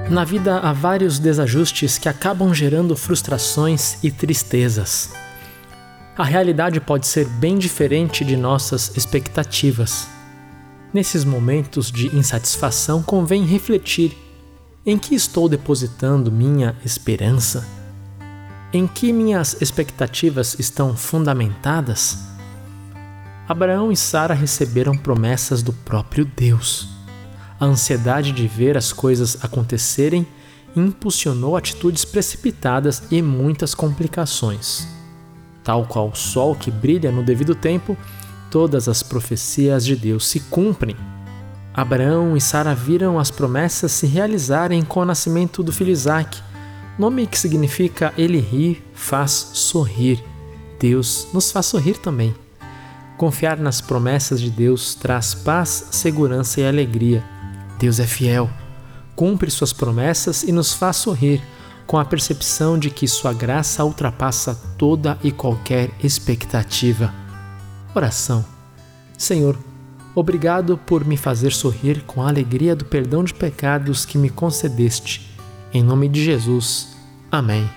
Na vida há vários desajustes que acabam gerando frustrações e tristezas. A realidade pode ser bem diferente de nossas expectativas. Nesses momentos de insatisfação, convém refletir: em que estou depositando minha esperança? Em que minhas expectativas estão fundamentadas? Abraão e Sara receberam promessas do próprio Deus. A ansiedade de ver as coisas acontecerem impulsionou atitudes precipitadas e muitas complicações. Tal qual o sol que brilha no devido tempo, todas as profecias de Deus se cumprem. Abraão e Sara viram as promessas se realizarem com o nascimento do filho Isaque, nome que significa ele ri, faz sorrir. Deus nos faz sorrir também. Confiar nas promessas de Deus traz paz, segurança e alegria. Deus é fiel, cumpre suas promessas e nos faz sorrir, com a percepção de que sua graça ultrapassa toda e qualquer expectativa. Oração. Senhor, obrigado por me fazer sorrir com a alegria do perdão de pecados que me concedeste. Em nome de Jesus. Amém.